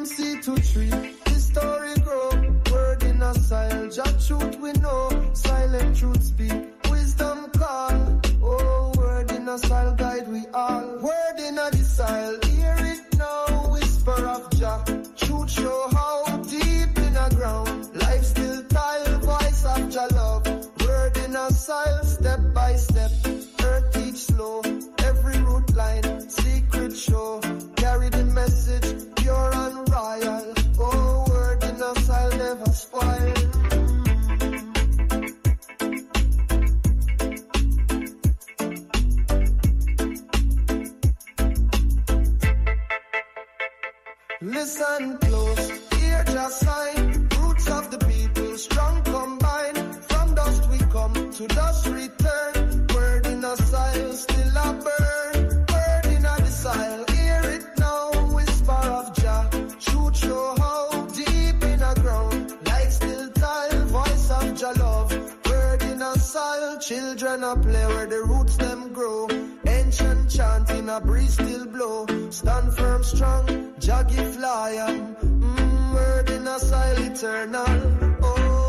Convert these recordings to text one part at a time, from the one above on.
from sea to tree, the story grow. Word in a style, just truth we know. Silent truth speak, wisdom call. Oh, word in a style guide we all. Word in a style, hear it now. Whisper of Jah, truth show how deep in a ground. Life still tile, voice of Jah love. Word in a style, step by step. Earth teach slow, every root line, secret show. Carry the message, pure and royal. Oh, word in a style never spoil. Listen close, hear just sign. Roots of the people, strong combined. From dust we come, to dust return. Word in a style, still a burn. Word in a style, hear it now. Whisper of Jah, truth show how deep in a ground. Light still tile, voice of Jah love. Word in a style, children a play where the roots them grow. Ancient chant in a breeze still blow. Stand firm strong, Jah give lion. Word in a style eternal. Oh.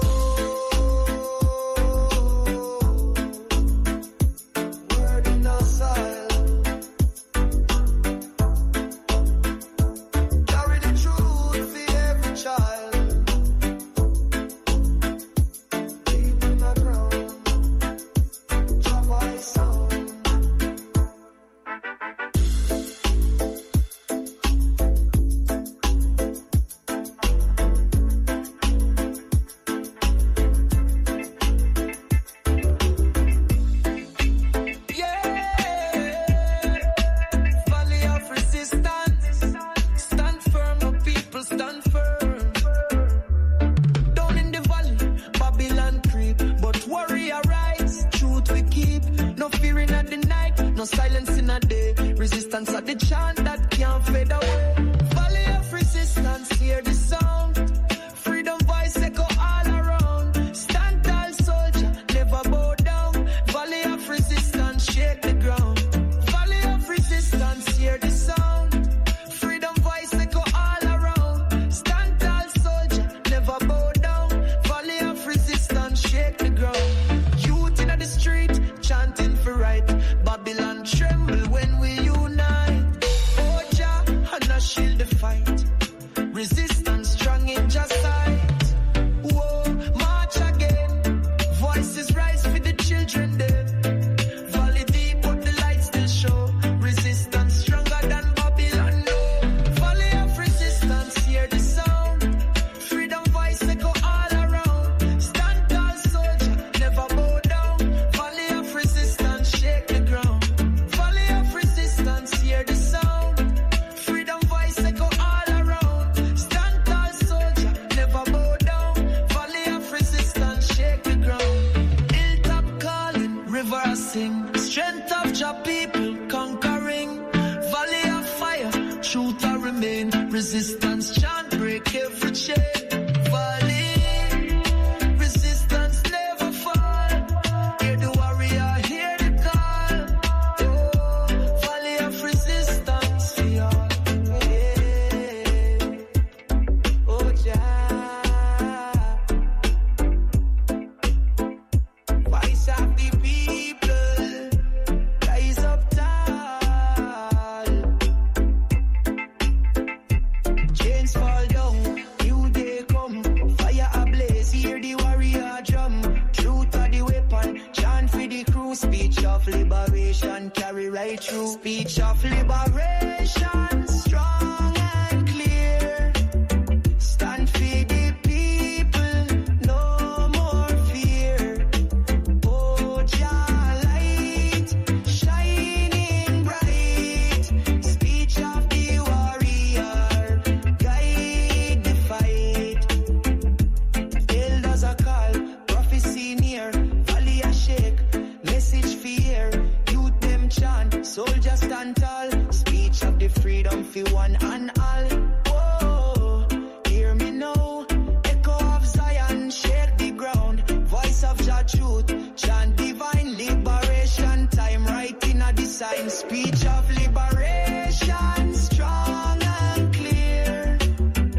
Speech of liberation, strong and clear.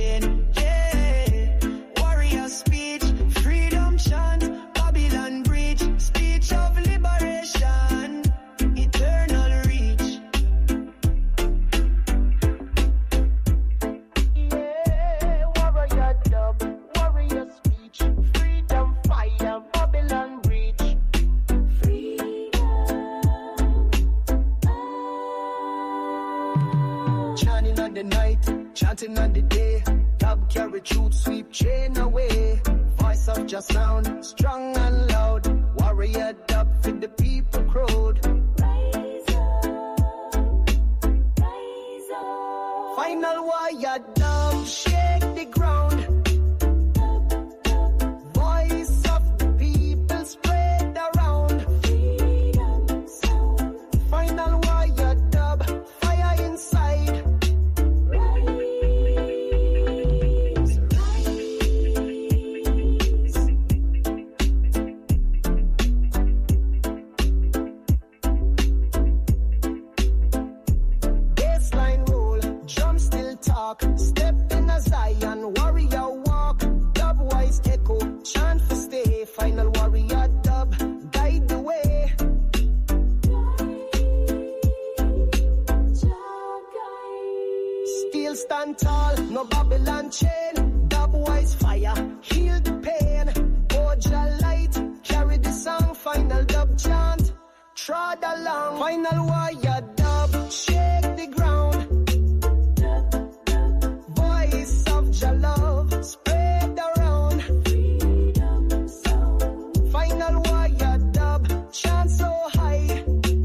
chain. Yeah, warrior speech, freedom chant, Babylon breach, speech of liberation, eternal reach. Yeah, warrior dub, warrior speech, freedom fire, Babylon breach. Chanting on the night, chanting on the day. Dub carry truth, sweep chain away. Voice of just sound, strong and loud. Warrior dub for the people crowd. Rise up, rise up. Final warrior dub, shake the ground. Voice of the people spread around. Freedom sound. Final warrior dub, fire inside. Step in a Zion, warrior walk, dub wise echo, chant for stay, final warrior dub, guide the way. Still stand tall, no Babylon chain, dub wise fire, heal the pain. Oja light, carry the song, final dub chant, trod along, final warrior dub, shake the ground. Voice of your love spread around. Freedom sound. Final warrior dub, chant so high.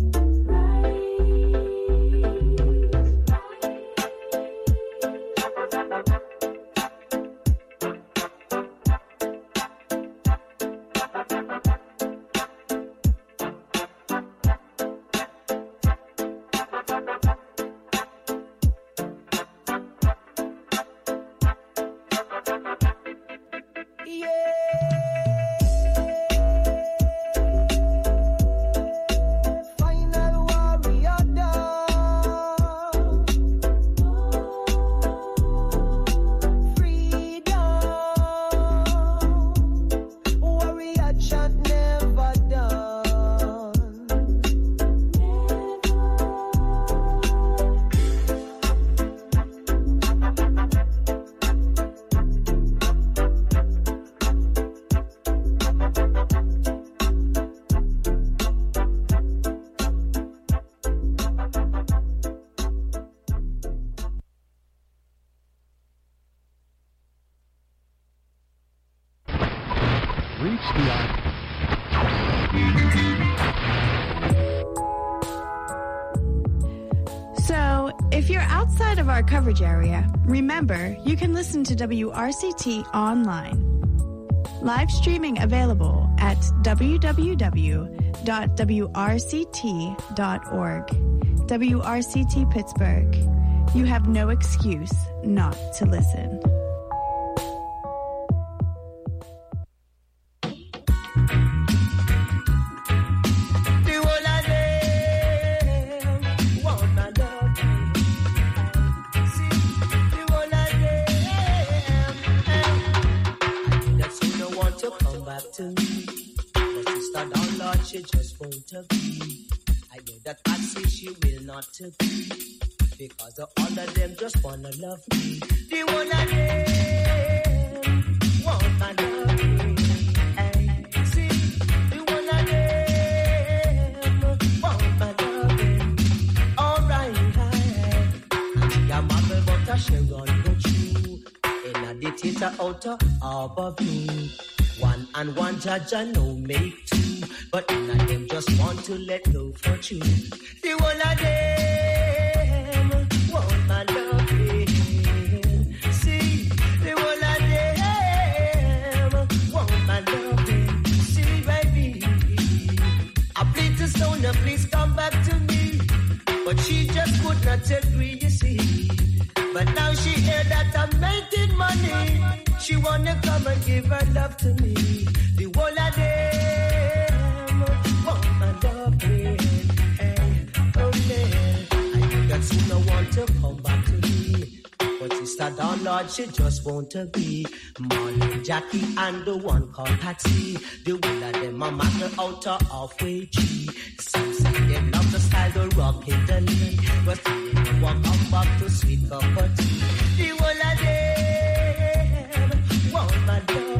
So, if you're outside of our coverage area, remember you can listen to WRCT online. Live streaming available at www.wrct.org. WRCT Pittsburgh. You have no excuse not to listen. To me, but sister down Lord, she just won't agree. I know that I say she will not agree, because all of them just wanna love me. The one of them want my love me. Hey, see, the one of them want my love me. Alright, she a muggle but a she run go through. In a the theater out of Harbor View. One and one judge and no make two, but none of them just want to let go for you. The one of them want my loving. See, the one of them want my loving. See, baby, I plead to Sonia, please come back to me, but she just would not agree, you see. But now she hear that I'm making money. She wanna come and give her love to me. The whole of them want my love, hey, oh man. I think that sooner want to come back to me, but sister don't Lord, she just won't agree. Molly, Jackie, and the one called Patsy. The one of them a matter out of halfway tree. Some say they love the style, the rock in the land. But they walk up back to sweet cup of tea. The one of them want my love.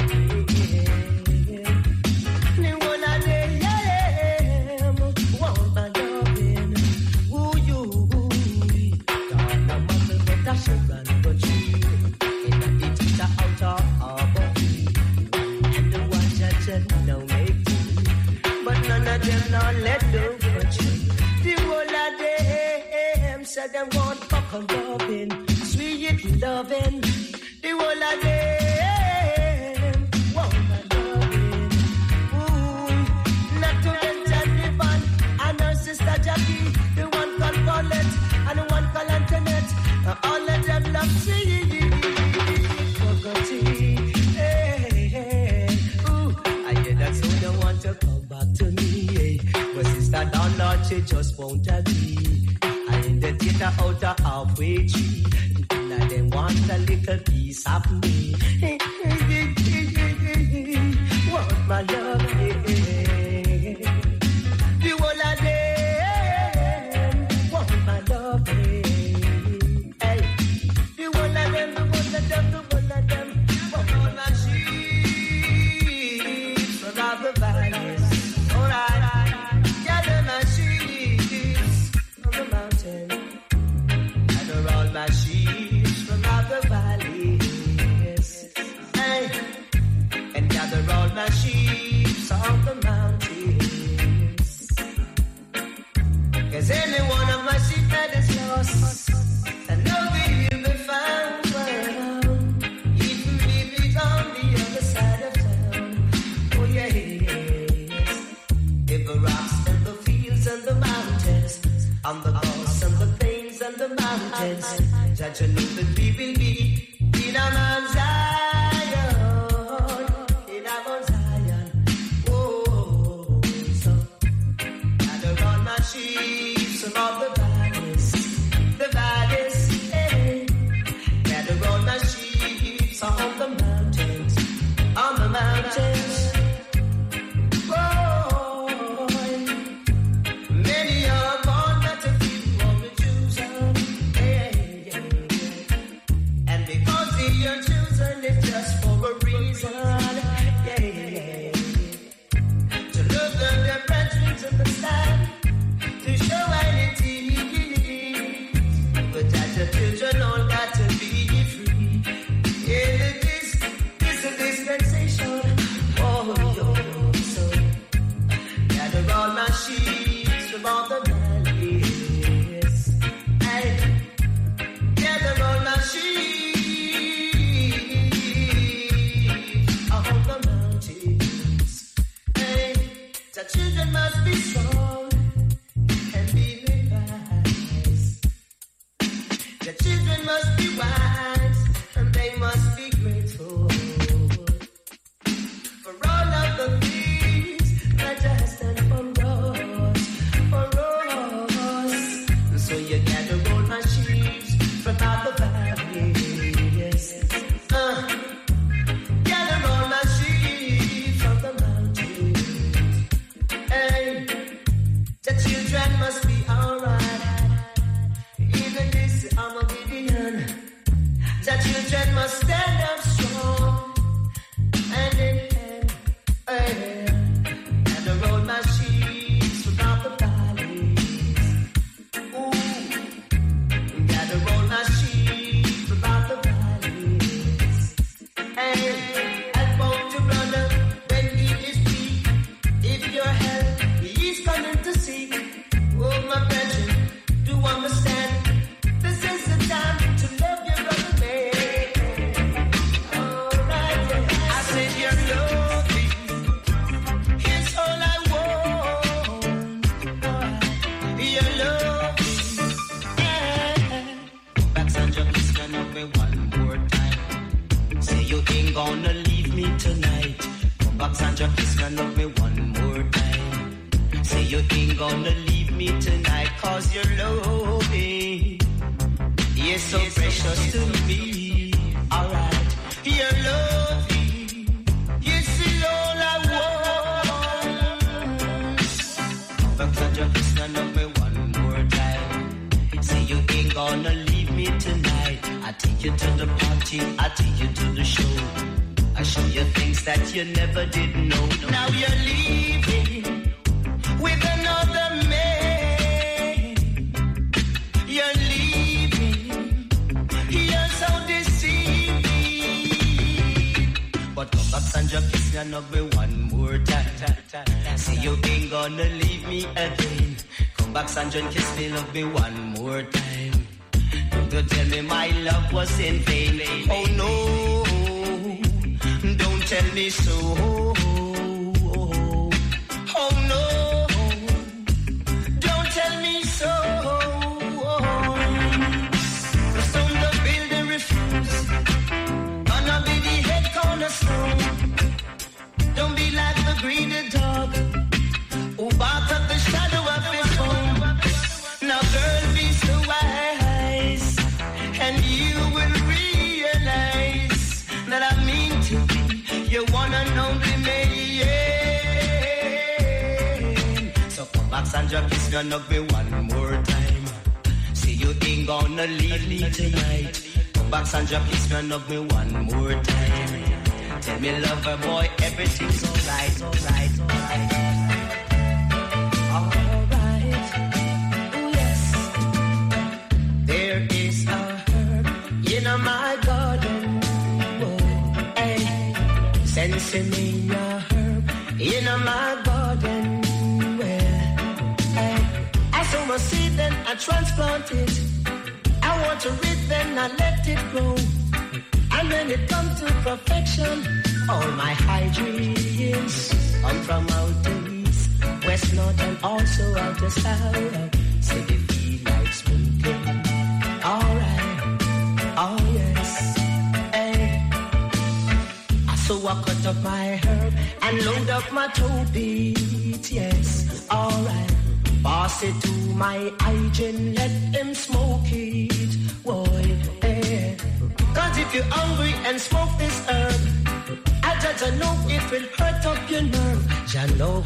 The one of them want my loving. Ooh, you, God, I'm mother, but I should run for you. And I did it out of harbor. And the one judge no make tea. But none of them not let go for you. The whole of them said they want fucking loving, sweet loving. The whole of them want my loving. Ooh, not to mention the van and her sister Jackie, the one called Paulette and the one called Antoinette. All of them love sweet. But sister down Lord, she just won't agree. And in the theater out of halfway tree, now they want a little piece of me. Want my love, the whole of them want my love, hey. The whole of them, the whole of them, the whole of them want all my sheep from all the valleys. My sheep from all the valleys, hey, and gather all my sheep on the mountains. 'Cause any one of my sheep that is lost, and nobody will be found. Even if it's on the other side of town. Oh yeah, yes. If the rocks and the fields and the mountains, on the coast and the plains and the mountains, that you know that we will be in a Mount Zion, in a Mount Zion. Oh, so gather all my sheep from all the valleys, hey. Gather all my sheep on the mountains, on the mountains. Children all got to be free. Yeah, this is a dispensation. Oh, yo, so gather all my sheep from all the valleys. Hey, gather all my sheep on the mountains. Hey, the children must be strong and be revised. The children must be wise and they must be grateful for all of the things that has done for us. So you gather all my sheep from all the valleys. Gather all my sheep from the mountains. Hey, the children must be alright. Even this I'm a Gideon. The children must stand up strong and in hand, and around my sheep without the valleys. Ooh, gather all my sheep without the valleys. Hey, help out your brother when he is weak. If your help he is coming to seek. Oh my brethren, do understand. This is the time to love your brother, man. All right, yeah. I said your loving is all I want. Your loving, yeah. Backsandra, please turn up me one more time. Say you ain't gonna leave me tonight. Backsandra, please turn up me one more time. Say you ain't gonna leave me tonight, 'cause your loving is so precious to me. me tonight. I take you to the party, I take you to the show. I show you things that you never did know. Now you're leaving with another man. You're leaving, you're so deceiving. But come back, Sandra, kiss me and hug me one more time. Say you ain't gonna leave me again. Come back, Sandra, and kiss me, love me one more time. Don't tell me my love was in vain. Oh no, don't tell me so. Oh no, don't tell me so. The stone the builder refuse. Gonna be the head cornerstone. Don't be like the greedy dog who barks at the shadow of his home. Now girl, be so wise, and you will realize that I mean to be your one and only man. So come back, Sandra, kiss me and hug me one more time. Say you ain't gonna leave me tonight. Come back, Sandra, kiss me and hug me one more time. Tell me, lover boy, everything's alright, alright, alright. Alright, oh yes. There is a herb in my garden. Oh, hey. Sensing me a herb in my garden. Well, hey. I sow my seed and I transplant it. I want to reap then I let it grow. And when it comes to perfection, all my high dreams come from out the east, west, north, and also out the south. Say they feel like smoking. Alright, oh yes, hey. So I cut up my herb and load up my toe beat, yes, alright. Pass it to my hygiene, let him smoke it, boy, hey. Cause if you're hungry and smoke this herb, I just know it will hurt up your nerve. Ya know,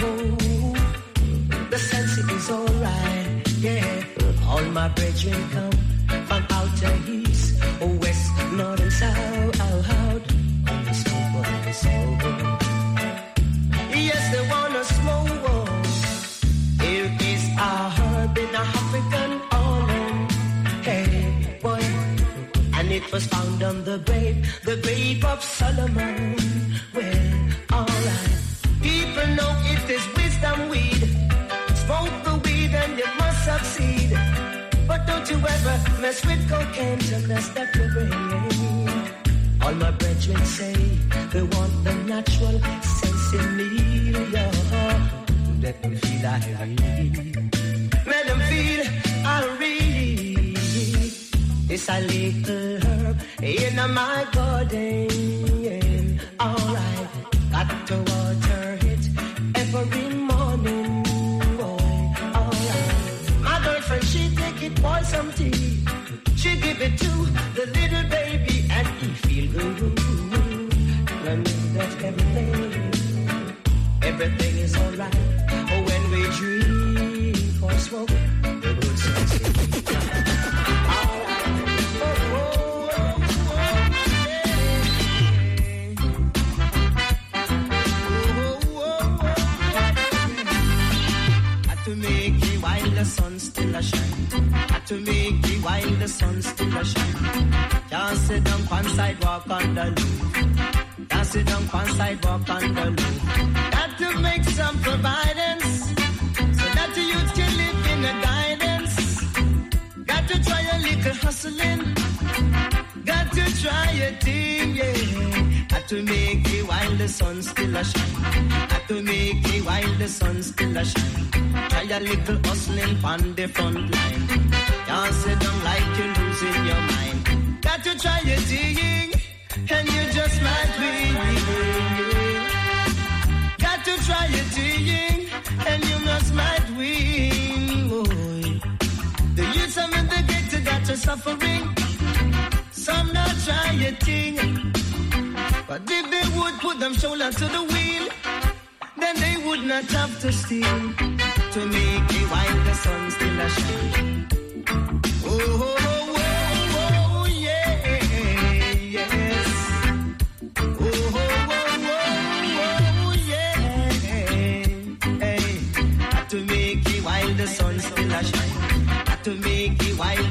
the sense is alright, yeah. All my brethren come from outer east, west, north and south. Only smoke, only smoke. Yes, they wanna smoke. Here is a herb in a African island. Hey, boy. And it was found on the grave of Solomon. Well, alright. People know it is wisdom weed. Smoke the weed and you must succeed. But don't you ever mess with cocaine, just mess up your brain. All my brethren say they want the natural sense in me. Let them feel I read. Let them feel I read. It's a little herb in my garden. Alright, got to water it every morning. Boy, alright. My girlfriend, she take it for some tea. She give it to the little baby and he feel good. I know that everything is alright. Oh, when we drink or smoke, the good sense is to make it while the sun still a shine. Had to make it while the sun still a shine. Can't sit down on sidewalk on the roof. Can't sit down on sidewalk on the roof. Got to make some providence so that the youth can live in a guidance. Got to try a little hustling. Got to try a thing, yeah. Had to make it while the sun still a shine. Had to make it while the sun still a shine. Try a little hustling on the front line. Can't sit down like you're losing your mind. Got to try a thing, and you just might win. Got to try a thing, and you just might win. Boy. The youth some in the ghetto got to suffering. Some not try a thing. But if they would put them shoulder to the wheel, then they would not have to steal. To make it while the sun still a shine. Oh, oh, oh, oh, oh.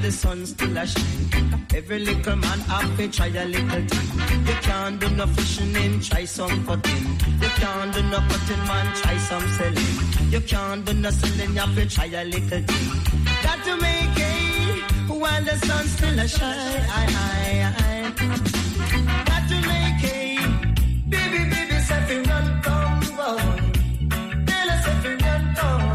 the sun still a shine. Every little man have to try a little thing. You can't do no fishing in, try some cutting. You can't do no cutting, man, try some selling. You can't do no selling, you have to try a little thing. Got to make it while the sun still a shine. Got to make it, baby, set me run, come, boy. Tell us if you run, come.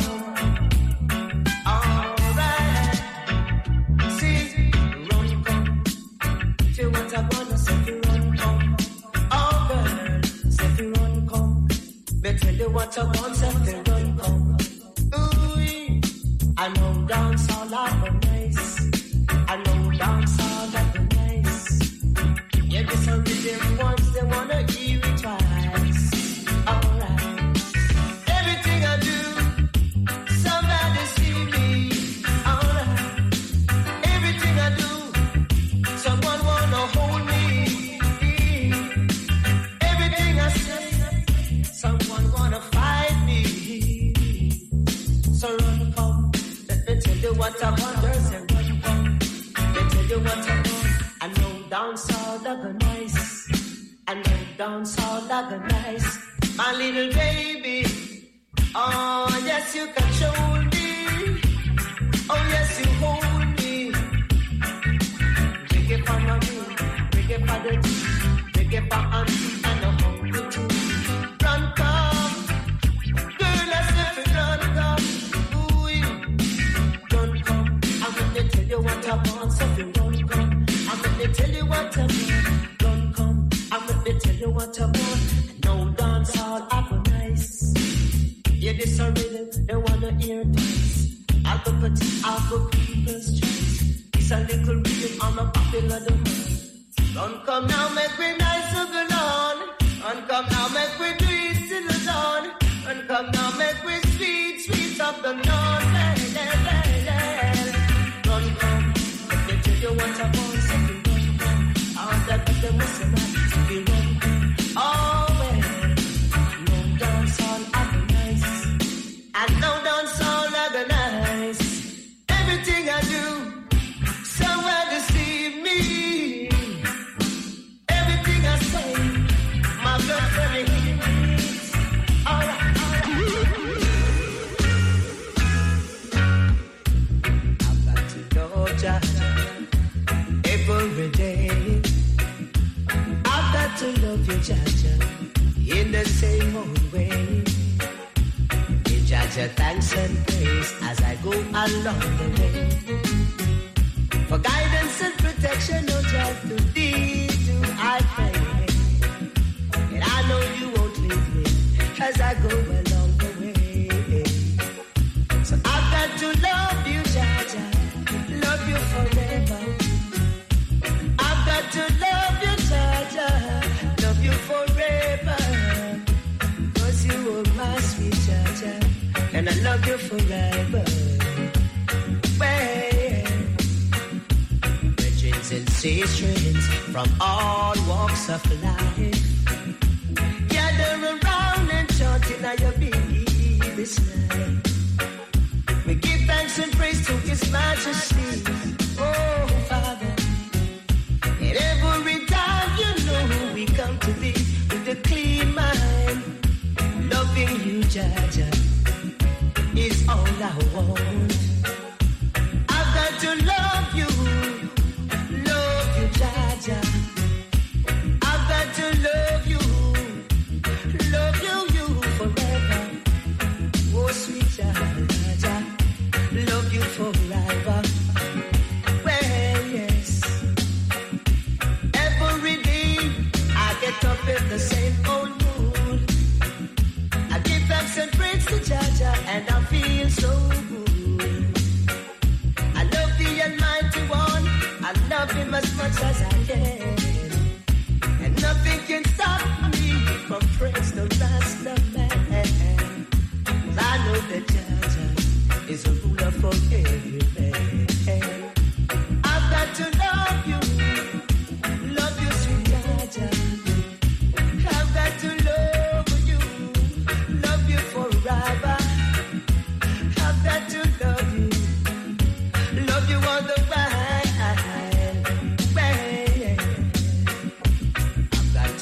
I wanna set you run, come. Oh, girl, set you run, come. Me tell you what I want, set you run, come. Ooh, I know dance all that be nice. I know dance all that be nice. Yeah, this a rhythm once, they wanna hear it twice. Alright. Everything I do, somebody see me. Alright. Everything I do, someone wanna hold me. Everything I say, someone wanna fight me. So run, come. Let me tell you what I want. Say run, come. Let me tell you what I want. I know dance all that go nice. I know dance all that go nice. My little baby. Oh yes, you control me. Oh yes, you hold me. Bring it for mommy, bring it for the tea, bring it for auntie and the hungry too. Run, come, girl, I said to run, come. Ooh, run, come. I'm gonna tell you what I want, so you run, come. I'm gonna tell you what I want, run, come. I'm gonna tell you what I want. No dance all apple nice. Yeah, this a rhythm, they wanna hear this. I'll go put it, I'll go people's choice. It's a little rhythm on a popular domain. Run, come now, make me nice and go on. Run, come now, make me do it till the dawn. Run, come now, make me sweet, sweet of the dawn. Run, come, let me tell you what I want, so you run, come. All that but them was about to be run, come. Oh, well, no dance all organized. And no dance all organized. Everything I do, somewhere deceive me. Everything I say, my girlfriend hates. Alright, I've got to know Jaja every day. I've got to love you, Jaja, in the same old way. Give Jaja thanks and praise as I go along the way. For guidance and protection, no job to thee do I pray. And I know you won't leave me as I go along the way. So I've got to love you, Jaja, love you forever. I've got to love you, Jaja, love you forever. 'Cause you are my sweet Jaja, and I love you forever. Well, sensations from all walks of life gather around and chant in your belief this night. We give thanks and praise to His Majesty, oh Father. And every time you know we come to Thee with a clean mind, loving you, Jaja, is all I want. I've got to love you. Jaja, I've got to love you forever. Oh, sweet Jaja, love you forever. Well, yes. Every day I get up in the same old mood. I give thanks and praise to Jaja, and I feel so good. I love the Almighty One. I love Him as much as I can, and nothing can stop me from praise the Rasta man. 'Cause I know that Jaja is a ruler for every man. I've got to love you, sweet Jaja. I've got to love you forever. I've got to love you all the while.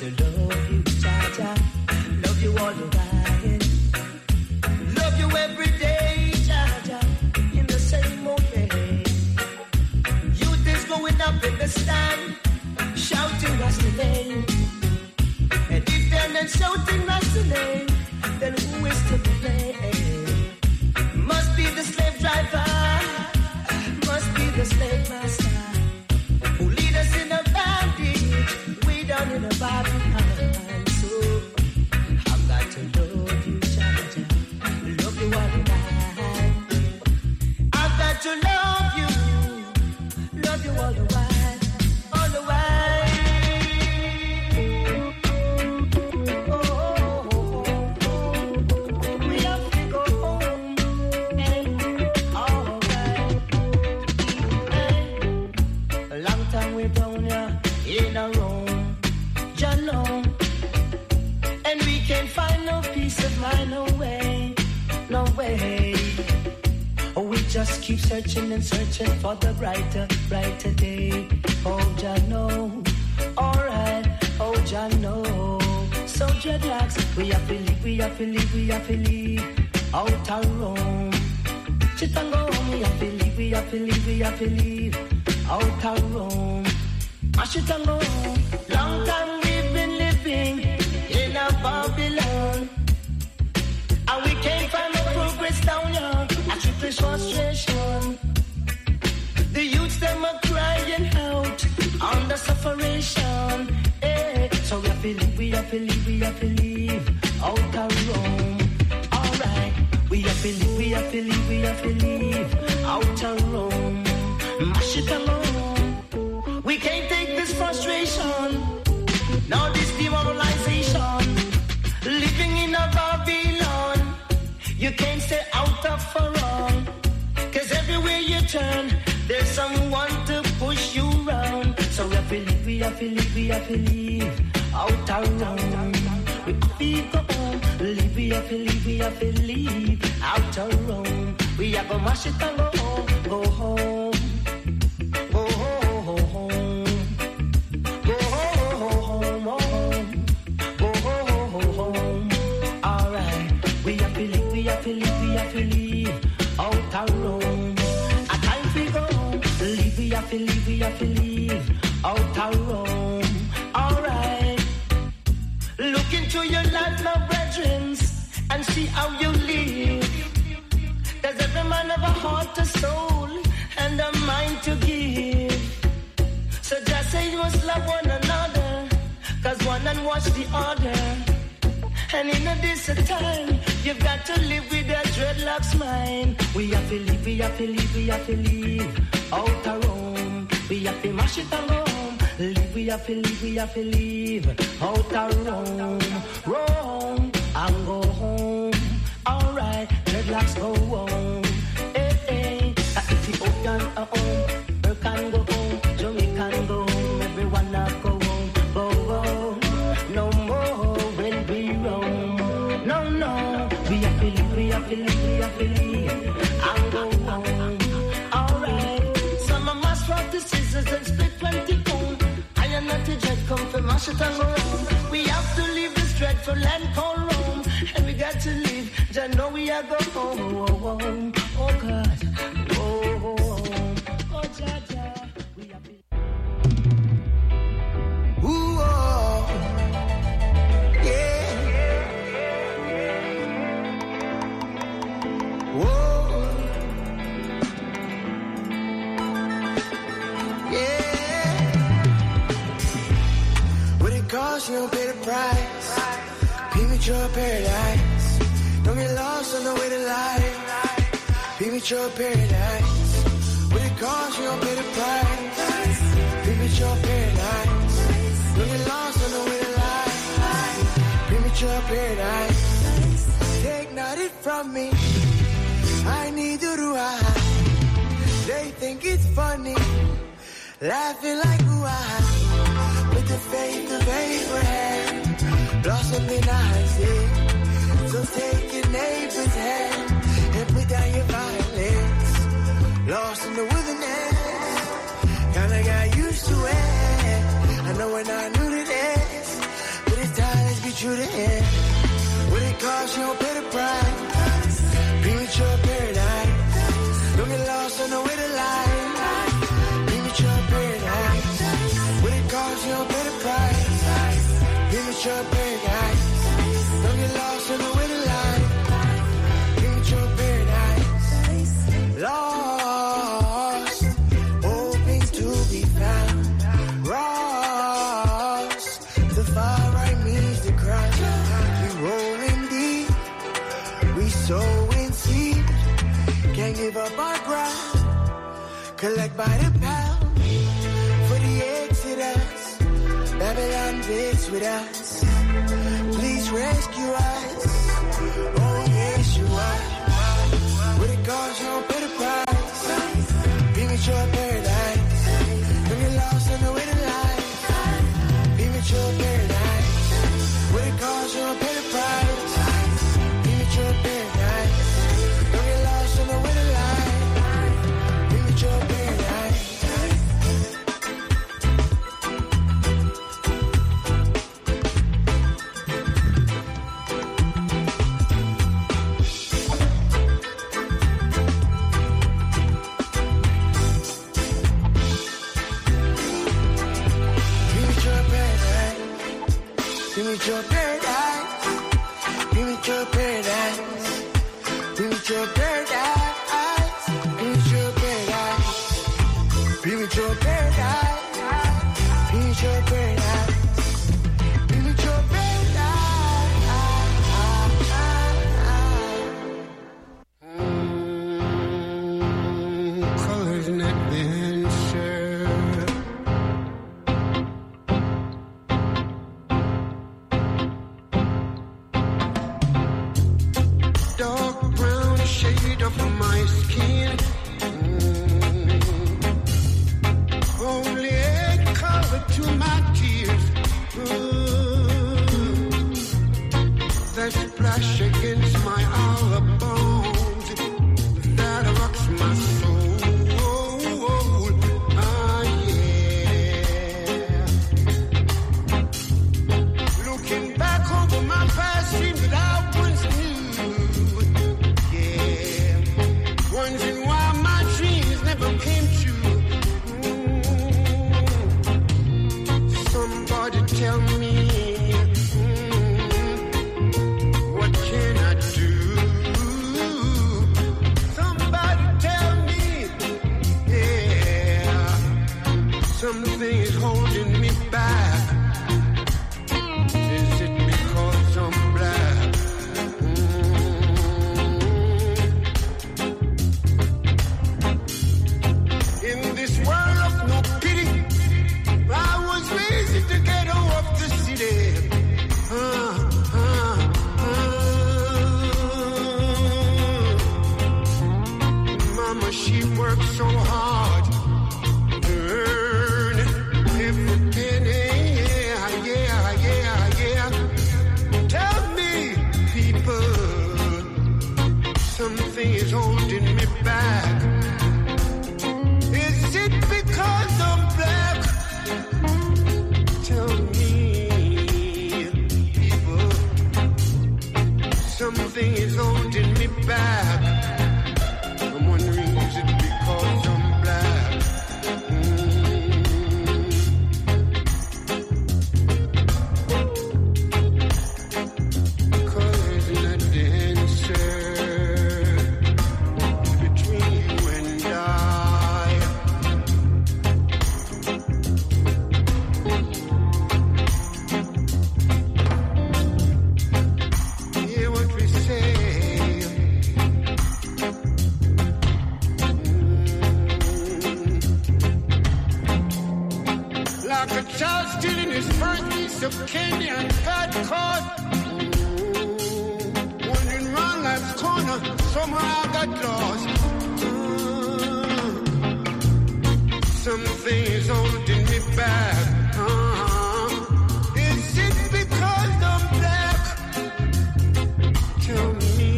to love you, Jaja. Love you all the while. Love you every day, Jaja. In the same old way. Youth is going up in the stand, shouting Rasta name. And if they're not shouting Rasta name, then who is to blame? Must be the slave driver, must be the slave master, who lead us in a bandage, way down in a Babylon. So I've got to love you, Jaja, love you all the while. I've got to love you all the while, all the while. We have to go home, all right. A long time we're down here in a room, you know, and we can't find no peace of mind, no way, no way. Oh, we just keep searching and searching for the brighter, brighter day. Oh, Jah know, alright, oh, Jah know. So dreadlocks, we have to leave, we have to leave, we have to leave out of Rome. Chitango, we have to leave, we have to leave, we have to leave out of Rome. Chitango, long time we've been living in a Babylon, and we can't find no progress down here. I triple frustration. The youths them are crying out under sufferation. Hey. So we have to leave, we have to leave, we have to leave out of Rome. Alright, we have to leave, we have to leave, we have to leave out of Rome. Mash it alone. We can't take this frustration. Now this demoralization. Living in a Babylon. You can't stay out of for wrong. Cause everywhere you turn, there's someone to push you round. So we have to leave, we have to leave, we have to leave out of Rome. We have to go home. Leave, we have to leave, we have to leave out of Rome. We have to mash it and go home, go home. Go home. Go home, go home. Alright, we have to leave, we have to leave, we have to leave out of Rome. A time we go home. Leave, we have to leave, we have to leave out of Rome. Alright, look into your life now, brethren, and see how you live. There's every man have a heart, a soul, and a mind to give. So just say you must love one another, cause one and watch the other. And in this time, you've got to live with that dreadlocks mind. We have to leave, we have to leave, we have to leave out of Rome. We have to mash it and go home. Leave, we have to leave, we have to leave out of Rome. Rome and go home. Alright, dreadlocks go home. Hey, hey. Ethiopian go home. Burkan go home. Jamaican go home. Everyone now go home. Go home. No more when we roam. No, no. We have to leave, we have to leave, we have to leave and go home. Alright. Some of us rock the scissors and split 20 bone. I am not a dread, come from mash it and go home. We have to leave this dreadful land called Rome. And we got to leave, just know we are go home. Oh God, oh Jaja, we have to. Ooh, oh, yeah. Whoa, yeah. What it costs, you don't pay the price. Premature paradise. Don't get lost on the way to life. Premature paradise. What it costs, you don't pay the price. Premature paradise. Don't get lost on the way to life. Premature paradise. Take nothing from me. I need the ruah. They think it's funny, laughing like ruah. With the faith of Abraham, blossom in Isaac. So take your neighbor's hand and put down your violence. Lost in the wilderness, kinda got used to it. I know we're not new to this, Premature paradise. Don't get lost in the winter line. Premature paradise. Lost, hoping to be found. Lost, the far right means the crime. We rolling deep, we sowing seed. Can't give up our ground. Collect by the pound for the exodus. Babylon bids with us. Please rescue us. Oh yes you are. What it costs you don't pay the price. Premature paradise. Don't get lost in the winter life. Premature paradise. What it costs you don't pay the price. Premature paradise. Don't get lost in the winter life. Premature paradise. Premature paradise, premature paradise, premature paradise, premature paradise, premature paradise, premature paradise, premature paradise. Colors in adventure. Of my skin, only a color to my tears, that splash against my outer bones, that rocks my soul. Ah yeah. Looking back over my past dreams that I once knew. Wondering why my dreams never came true. Somebody tell me, what can I do? Somebody tell me, yeah, something is holding me back. Is it because I'm black? In this world of no pity, I was raised to get off the city. Mama, she worked so hard to earn every penny. Yeah. Tell me, people, something is holding me back. Is it because I'm black? Tell me, people, something is holding me back. I'm wondering, is it because I'm black? Colors in a dancer between you and I. Hear what we say. Like a child stealing his first piece of candy and got caught. Wandering round life's corner, somehow I got lost. Something is holding me back. Is it because I'm black? Tell me,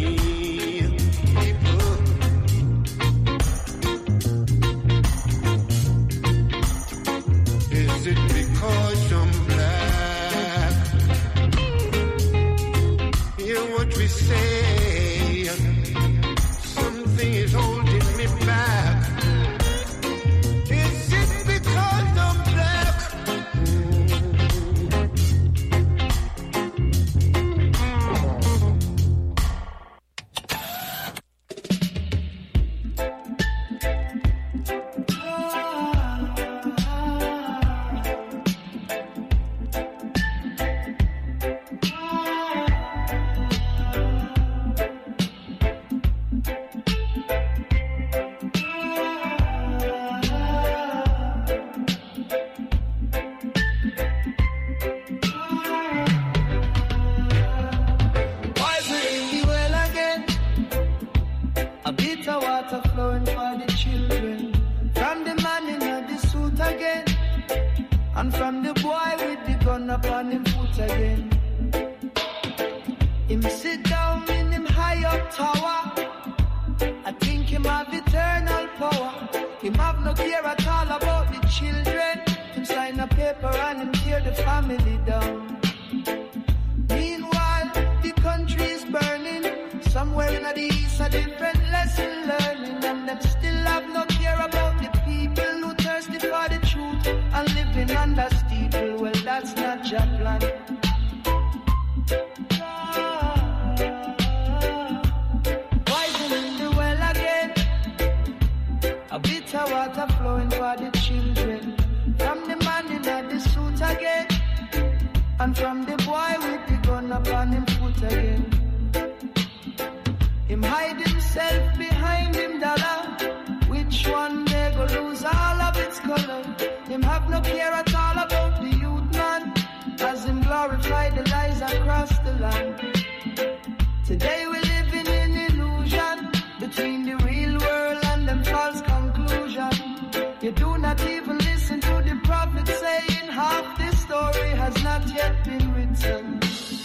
people. Is it because I'm black? Hear what we say. Something on him foot again. Him sit down in him high up tower. I think him have eternal power. Him have no care at all about the children. Him sign a paper and him tear the family down. Meanwhile, the country is burning. Somewhere in the east, a different lesson learning. And them still have no care about the people who thirsty for the truth and living under steeple. Well, that's not your plan. Poison in the well again. A bitter water flowing for the children. From the man in the suit again. And from the boy with the gun upon him foot again. Him hide himself behind him dollar. Which one they go lose all of its color? Him have no care at all about the youth man. As him glorify the lies across the land. Today we living in illusion. Between the real world and them false conclusion. You do not even listen to the prophet saying half the story has not yet been written.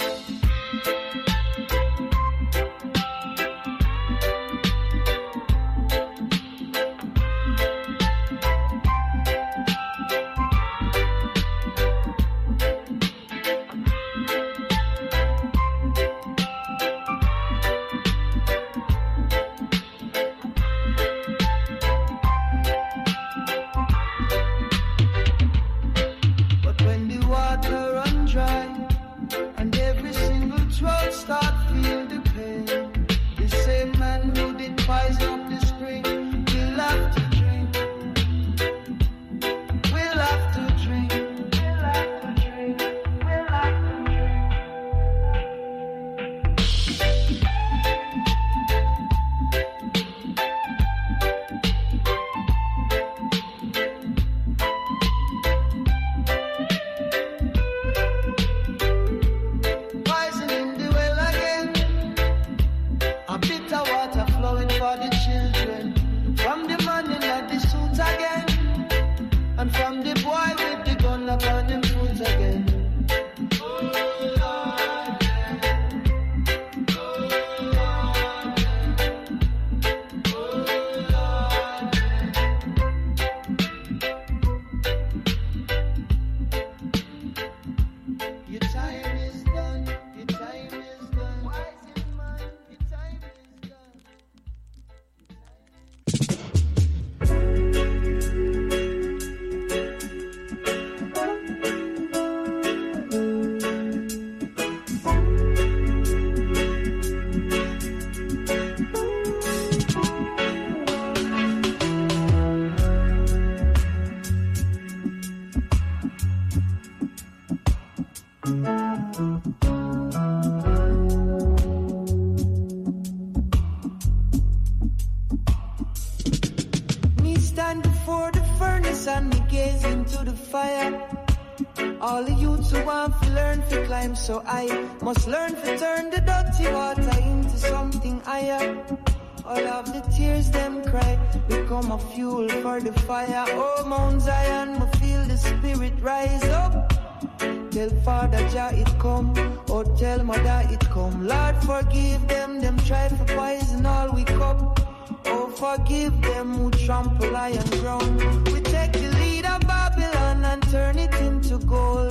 So I must learn to turn the dirty water into something higher. All of the tears them cry become a fuel for the fire. Oh Mount Zion, me feel the spirit rise up. Tell Father Jah it come, oh tell Mother it come. Lord forgive them, them try to poison all we cup. Oh forgive them who trample iron ground. We take the lead of Babylon and turn it into gold.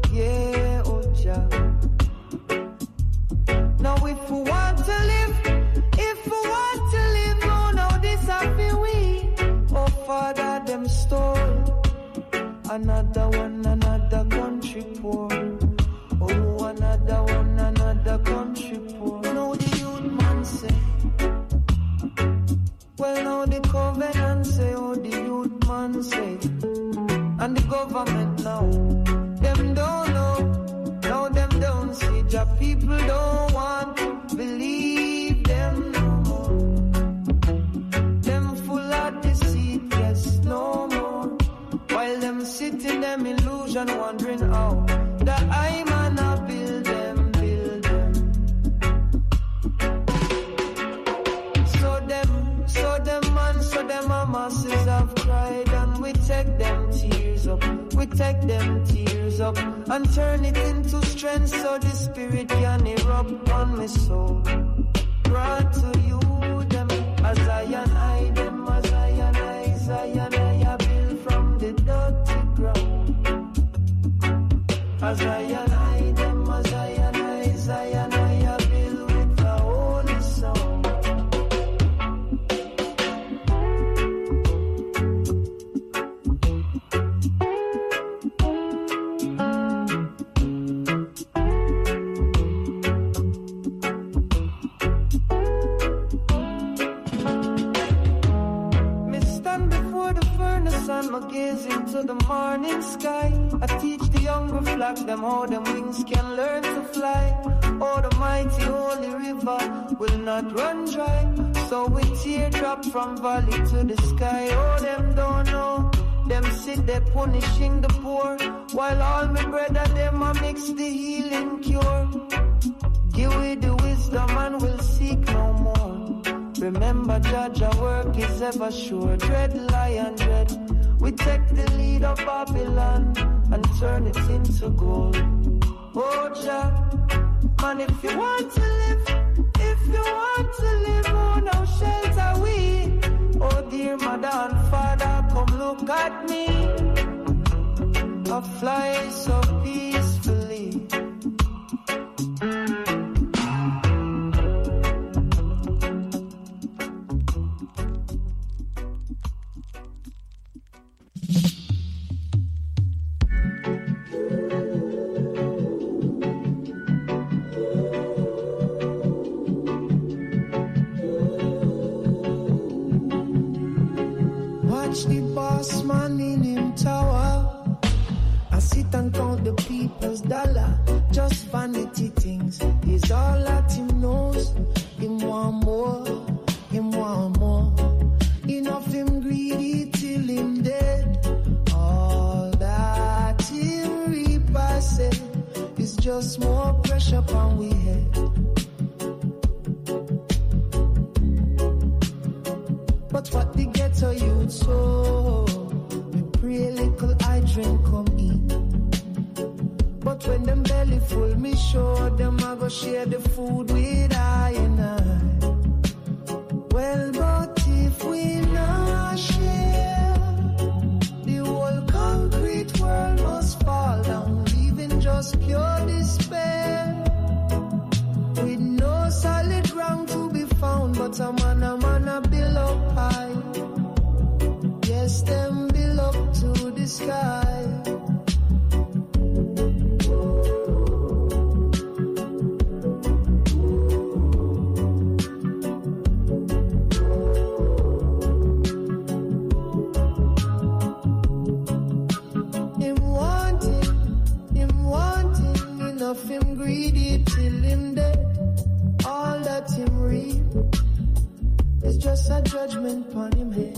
Yeah, oh Jah. Now if we want to live, no, this happy we. Oh Father, them stole another one, another country poor. Oh, another one, another country poor. Now the youth man say, well now the covenant say, oh the youth man say, and the government now, them don't know, now them don't see, the people don't want to believe them no more. Them full of deceit, yes, no more. While them sit in them illusion, wondering how that I man a build them, build them. So them man, so them a masses have cried, and we take them tears up, we take them tears up. and turn it into strength so the spirit can erupt on my soul. Brought to you them as I and I, them as I and I build from the dirty ground. As I and I, them as I and I build with the holy song. I gaze into the morning sky. I teach the younger flock them how them wings can learn to fly. Oh, the mighty holy river will not run dry. So we teardrop from valley to the sky. Oh, them don't know. Them sit there punishing the poor, while all my brother them a mix the healing cure. Give we the wisdom and we'll seek no more. Remember, Judge, our work is ever sure. Dread lion, dread. We take the lead of Babylon and turn it into gold. Oh, Jah, man, if you want to live, oh, now shelter we. Oh, dear mother and father, come look at me. I fly so peacefully. Watch the boss man in him tower. I sit and count the people's dollar. Just vanity things is all that him knows. Him want more, him want more. Enough him greedy till him dead. All that him reap, I say, is just more pressure upon we head. But what the ghetto youth so, me pray little I drink come eat. But when them belly full, me sure them I go share the food with I and I. Well, but if we not share, the whole concrete world must fall down, leaving just pure despair. With no solid ground to be found, but a man build up high. Yes, them build up to the sky. Him wanting, enough him greedy till him dead. All that him reap is just a judgment upon him head.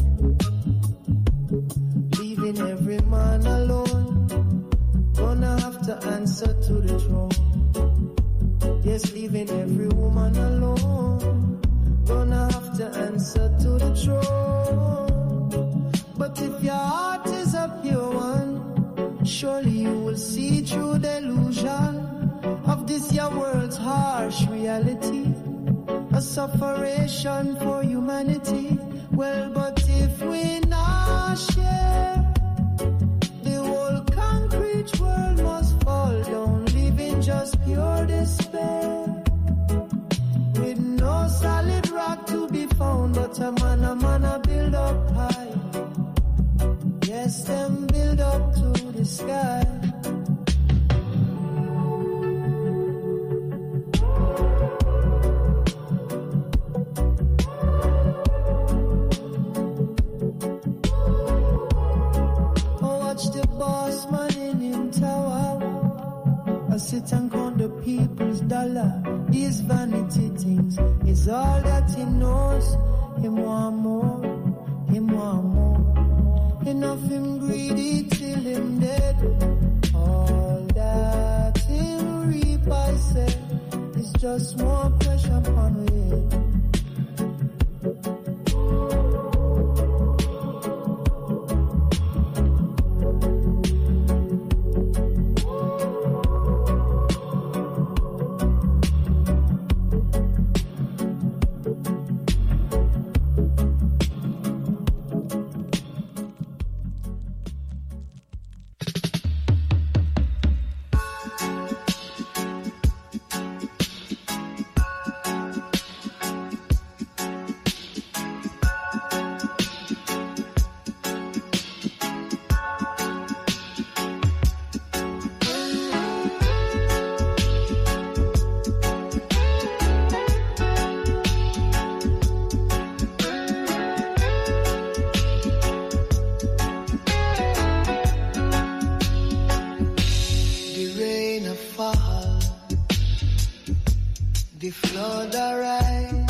Leaving every man alone, gonna have to answer to the throne. Yes, leaving every woman alone, gonna have to answer to the throne. But if your heart is a pure one, surely you will see through the illusion of this your world's harsh reality. A sufferation for humanity. Well, but if we not share, the whole concrete world must fall down, leaving just pure despair. With no solid rock to be found, but a man build up high. Yes, them build up to the sky. I sit and count the people's dollar. These vanity things is all that he knows. Him want more, him want more. Enough him greedy till him dead. All that him reap, I say, is just more pressure upon me. the flood arise.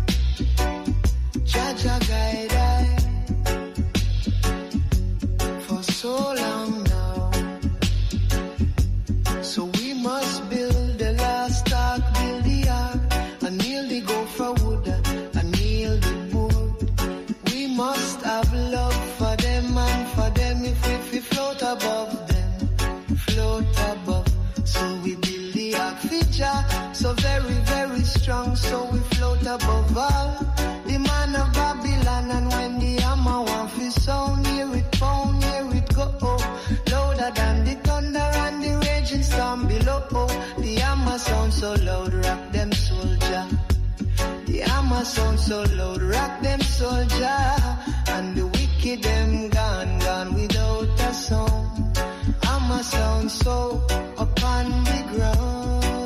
Jaja guide I for so long now. So we must build the last ark, build the ark, and kneel the gopher wood, and kneel the board. We must have love for them and for them if we float above them, float above. So we build the ark feature, so very, very strong, so we float above all. The man of Babylon, and when the hammer want fi sound, hear it pound, hear it go, louder than the thunder and the raging storm below. The hammer sound so loud, rock them soldier. The hammer sound so loud, rock them soldier. And the wicked them gone, gone without a sound. Hammer sound so upon the ground.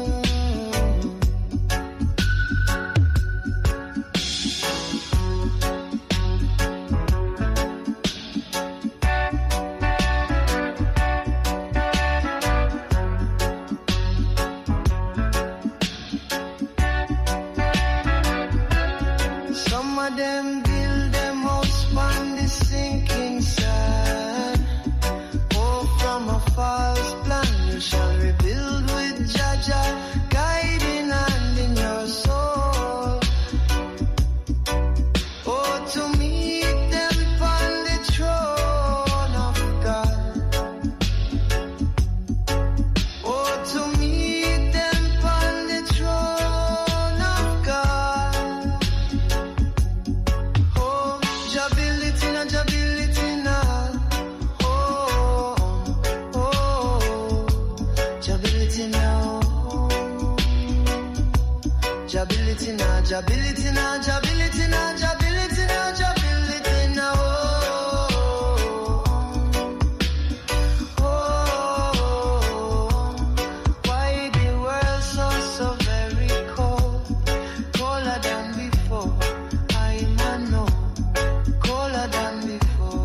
Them build them house on the sinking sand. Oh, from a false plan you shall rebuild with Jaja, guiding hand in your soul. Oh, to meet them on the throne of God. Oh, to meet them on the throne of God. Jability now, oh, oh, jability now, jability now, jability now, jability now, jability now, jability now, oh, why the world so very cold, colder than before, I know. Colder than before.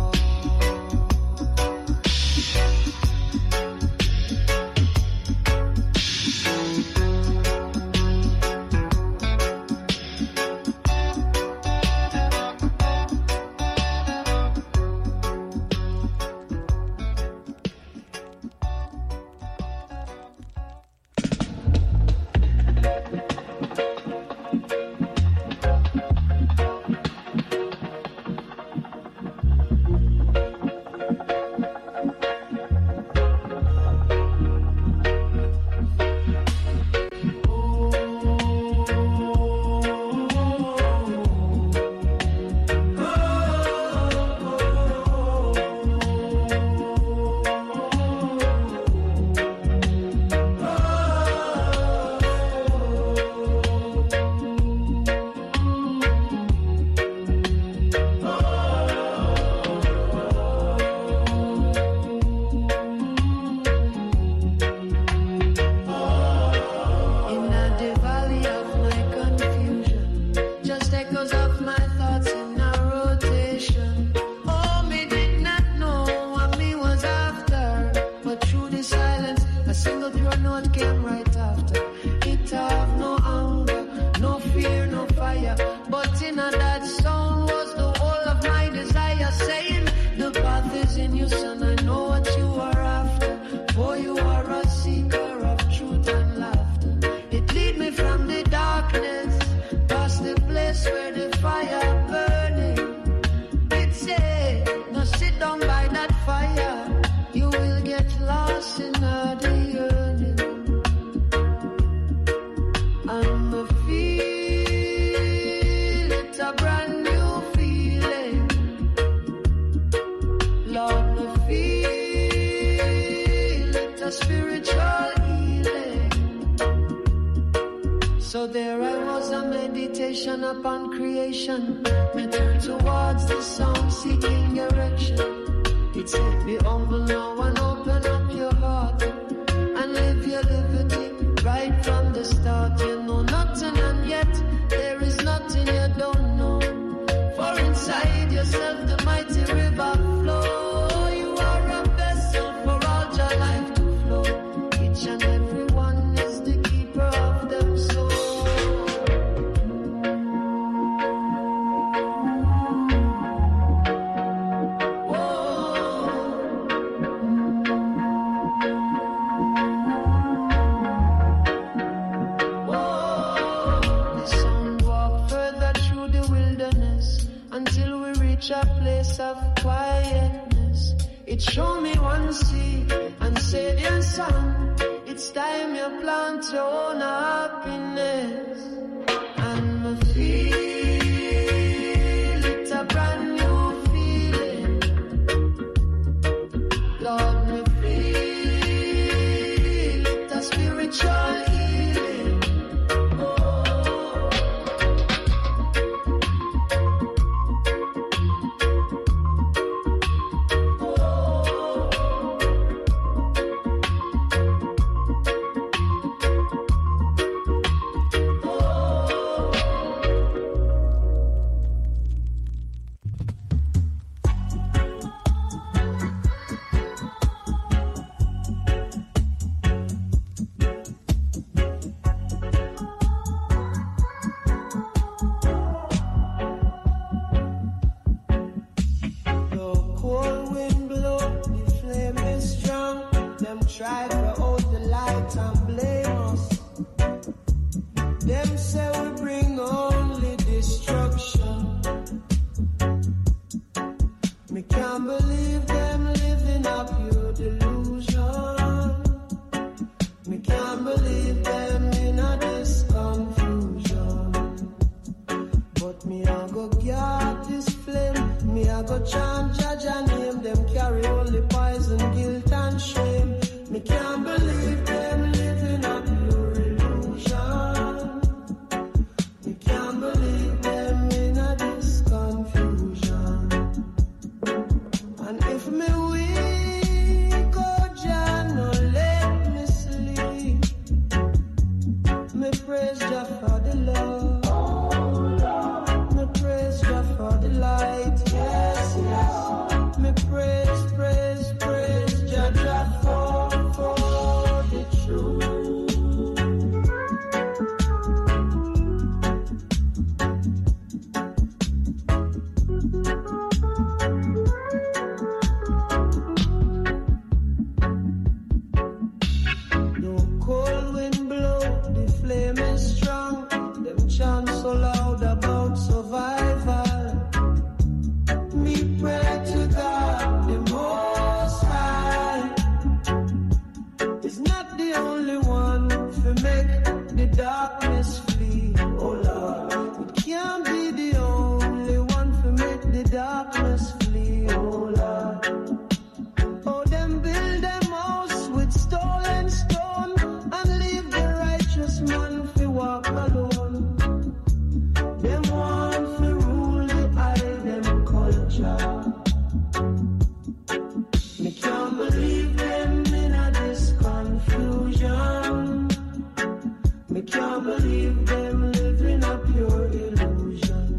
So there I was, a meditation upon creation. Me turn towards the sound, seeking direction. It said, be humble now and open up your heart and live your liberty right from the start. You know nothing and yet there is nothing you don't know. For inside yourself the mighty river flow. You are a vessel for all your life to flow. Each and every one is the keeper of them souls. place of quietness. It showed me one seed and said, your son, it's time you plant your own happiness. And I feel it's a brand new feeling. Lord, me feel it's a spiritual healing. Try to hold the light and blame us. Them say we bring only destruction. Me can't believe them living up your delusion. Me can't believe them in a this confusion. But me I go guard this flame. Me I go chant judge and name them carry only poison, guilt and shame. Me can't believe them living up your illusion. Me can't believe them in a this confusion. And if me weak, oh Jah, no let me sleep. Me praise Jah for the love. Me praise Jah for the light. Yes, yes. Me praise Jah, Jah for the truth. No cold wind blow, the flame is strong. Them chant so loud about survival. Me pray to God, the Most High. Is not the only one to make the darkness flee, oh Lord. It can't be the only one to make the darkness flee, oh Lord. Oh, them build them house with stolen stone and leave the righteous man to walk alone. Them want to rule the them culture. Me can't believe them in a this confusion. Me can't believe them living up your illusion.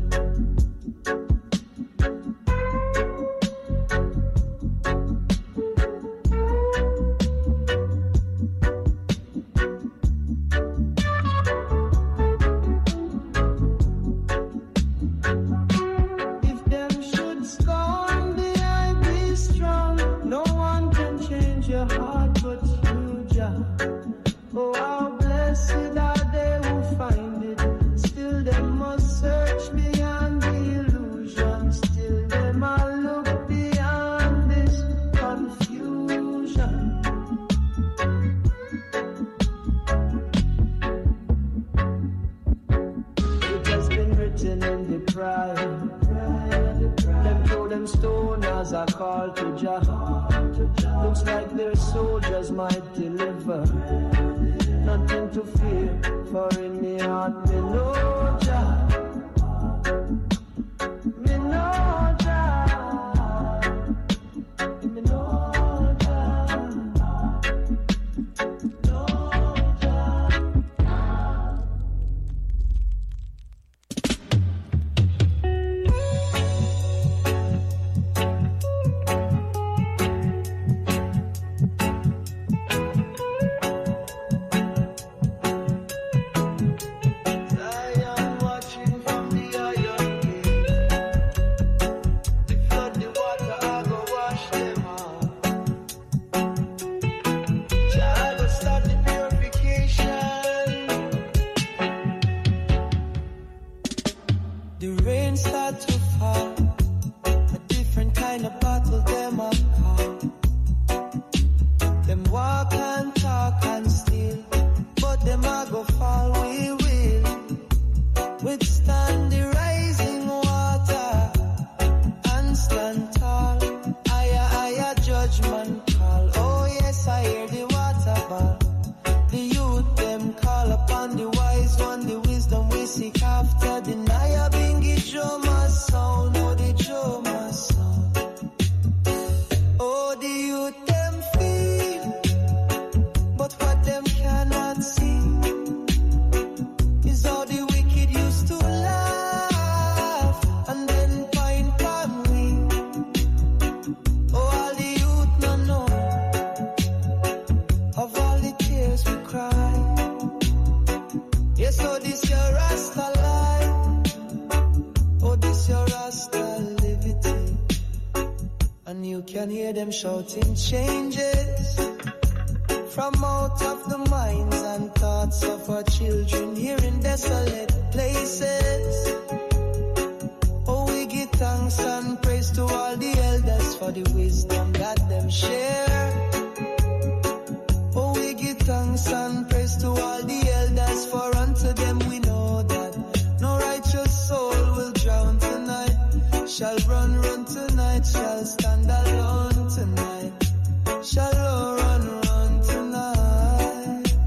If them should scorn the I be strong, no one can change your heart but you, Jah. Oh, how blessed are they who find it. Still they must search beyond the illusion. Still they must look beyond this confusion. It has been written in the pride. Them throw them stone as a call to Jah. Looks like their soldiers might deliver. Nothing to fear, for in me heart me know Jah. Me know Jah. Me know Jah. Know Jah. upon the wise one, the wisdom we seek after. The Naya Bingi Joma sound, oh the Joma sound. Oh the youth them feel, but what them cannot see is how the wicked used to laugh and then pine pan we. Oh all the youth no know of all the tears we cry. Yes, oh this your Rasta life, oh this your Rasta liberty. And you can hear them shouting changes from out of the minds and thoughts of our children here in desolate places. Oh, we give thanks and praise to all the elders for the wisdom that them share. Oh, we give thanks and praise to all the elders, for unto them we know that no righteous soul will drown tonight, shall run tonight, shall stand alone tonight, shall run tonight.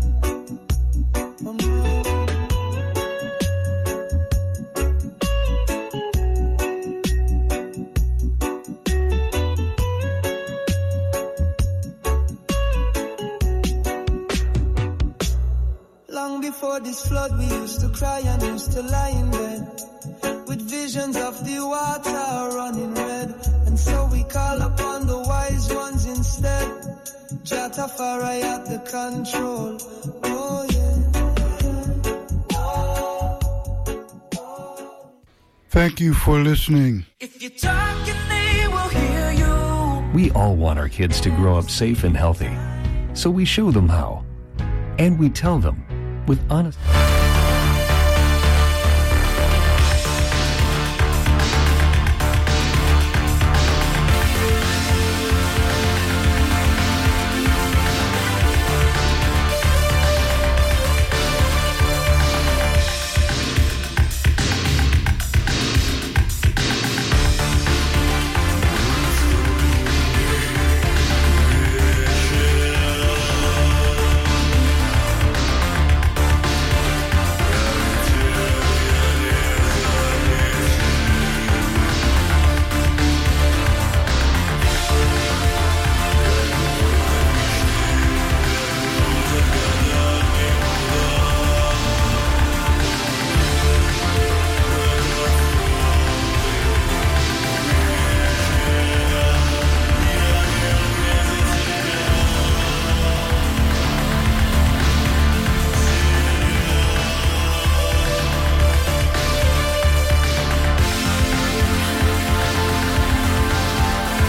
Long before this flood we used to cry and used to lie in bed with visions of the water running red. And so we call upon the wise ones instead. Jatafari at the control. Oh yeah. Thank you for listening. If you're talking, they will hear you. We all want our kids to grow up safe and healthy. So we show them how. And we tell them with honest...